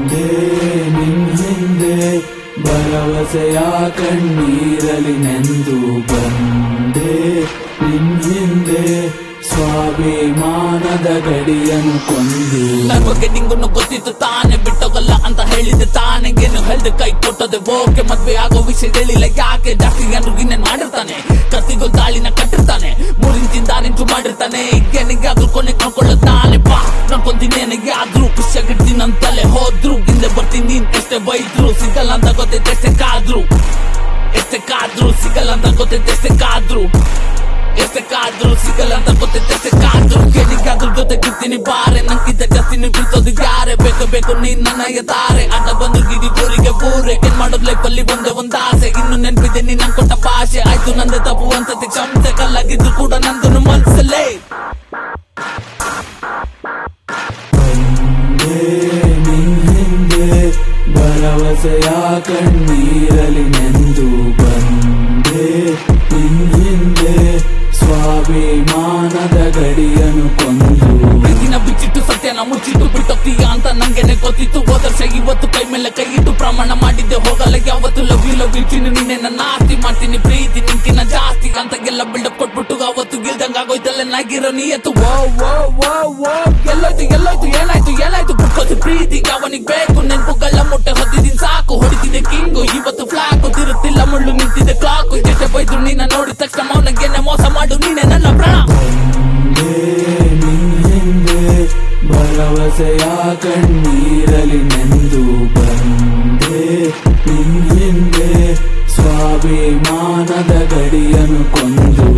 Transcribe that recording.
ಬಂದೆ ನಿನ್ ಹಿಂದೆ ಭರವಸೆಯ ಕಣ್ಣೀರಲಿ ನೆಂದು ಬಂದೆ ನಿನ್ ಹಿಂದೆ ಸ್ವಾಭಿಮಾನದ ಗಡಿಯನ್ನು ಕೊಂದು. ನನ್ನ ಬಗ್ಗೆ ನಿಂಗೂ ಗೊತ್ತಿತ್ತು ತಾನೆ, ಬಿಟ್ಟೋಗಲ್ಲ ಅಂತ ಹೇಳಿದೆ ತಾನೆ. ಏನು ಹೇಳ್ದೆ ಕೈ ಕೊಟ್ಟದೆ ಓಕೆ, ಮದ್ವೆ ಆಗೋ ವಿಷಯ ಹೇಳಿಲ್ಲ ಯಾಕೆ. ಜಾಸ್ತಿ ಇನ್ನೇನ್ ಮಾಡಿರ್ತಾನೆ, ಕತ್ತಿಗೂ ತಾಳಿನ ಕಟ್ಟಿರ್ತಾನೆ, 3 ಇಂಚಿಂದ 6 ಇಂಚು ಮಾಡಿರ್ತಾನೆ. ಏನಿಗಾದ್ರೂ ಕೊನೆ ಕಳ್ಕೊಳ್ಳೋದು ನಾನೇ. ಬಾ ನೋಡ್ಕೊಂತೀನಿ ಏನಿಗಾದ್ರೂ, ಖುಷಿಯಾಗಿರ್ತೀನಿ ಅಂತಲೇ ಹೋದ್ರು. ಹಿಂದೆ ಬರ್ತೀನಿ ನೀನ್ ಎಷ್ಟೇ ಬೈದ್ರು, ಸಿಗಲ್ಲ ಅಂತ ಗೊತ್ತೈತೆ ಎಷ್ಟೇ ಕಾದ್ರು. ಸಿಗಲ್ಲ ಅಂತ ಗೊತ್ತೈತೆ ಎಷ್ಟೇ ಕಾದ್ರು ಸಿಗಲ್ಲ ಅಂತ ಗೊತ್ತೈತೆ ಕಾದ್ರು. ಏನಿಗಾದ್ರೂ ಜೊತೆಗಿರ್ತೀನಿ ಬಾರೆ, ನಂಗಿದ್ದ ಜಾಸ್ತಿ ನೀವು ಬಿಡ್ಸೋದು ಯಾರೇ. ಬೇಕು ನೀನ್ ನನ್ನ ತಾರೆ, ಅಡ್ಡ ಬಂದು ಗಿಡಿ ಊರಿಗೆ ಊರೆ. ಏನ್ ಮಾಡೋದ್ ಲೈಫಲ್ಲಿ ಒಂದೇ ಆಸೆ, ಇನ್ನು ನೆನ್ಪಿದೆ ನೀನ್ ನಂಗೆ ಕೊಟ್ಟ ಭಾಷೆ. ಆಯ್ತು ನಂದೇ ತಪ್ಪು ಅಂತ ಕ್ಷಮತೆ, ಕಲ್ಲಾಗಿದ್ರು ಕೂಡ ನಂದು ಮನ್ಸಲ್ಲೇ. ಬಂದೆ ನಿನ್ ಹಿಂದೆ ಭರವಸೆಯ ಕಣ್ಣೀರಲಿ ನೆಂದು ಬಂದೆ ನಿನ್ ಹಿಂದೆ ಸ್ವಾಭಿಮಾನದ ಗಡಿಯನ್ನು ಕೊಂದು. ಪ್ರೀತಿನ ಬಿಚ್ಚಿಟ್ಟು ಸತ್ಯನ ಮುಚ್ಚಿಟ್ಟು ಬಿಟ್ಟೋಗ್ತೀಯ ಅಂತ ನಂಗೆನೆ ಗೊತ್ತಿತ್ತು. ಹೋದರ್ಷ ಇವತ್ತು ಕೈ ಮೇಲೆ ಕೈ ಇಟ್ಟು ಪ್ರಮಾಣ ಮಾಡಿದ್ದೆ ಹೋಗಲ್ಲ ಯಾವತ್ತು. ಲವ್ ಯು ಚಿನ್ನು ನೀನೆ ನನ್ನ ಆಸ್ತಿ, ಮಾಡ್ತೀನಿ ಪ್ರೀತಿ ನಿಂಕಿನ ಜಾಸ್ತಿ ಅಂತ ಎಲ್ಲ ಬಿಲ್ಡಪ್ ಕೊಟ್ಬಿಟ್ಟು ಅವತ್ತು ಗಿಲ್ದಂಗ ಆಗೋಯ್ತಲ್ಲ ನಾಗಿರೋ ನೀಯತ್ತು. ಎಲ್ಲೋಯ್ತು ಏನಾಯ್ತು ಬುಕ್ಕೋದು ಪ್ರೀತಿ ಯಾವನಿಗೆ ಬೇಕು. ನೆನ್ಪುಗಳ ಮುಟ್ಟೆ ಹೊತ್ತಿದ್ದೀನಿ ಸಾಕು, ಹೊಡಿತಿದೆ ಕಿಂಗು ಇವತ್ತು ಫ್ಲಾಕು. ತಿರುತ್ತಿಲ್ಲ ಮುಳ್ಳು ನಿಂತಿದೆ ಕ್ಲಾಕು, ಎಷ್ಟೇ ಬೈದ್ರು ನೀನ ನೋಡಿದ ತಕ್ಷಣ ಮೌನಗೆನೆ ಮೋಸ ಮಾಡು ನೀನೆ ನನ್ನ ಪ್ರಾಣ. ನಿನ್ ಹಿಂದೆ ಭರವಸೆಯ ಕಣ್ಣೀರಲಿ ನೆಂದು ಬಂದೆ ನಿನ್ ಹಿಂದೆ ಸ್ವಾಭಿಮಾನದ ಗಡಿಯನ್ನು ಕೊಂದು.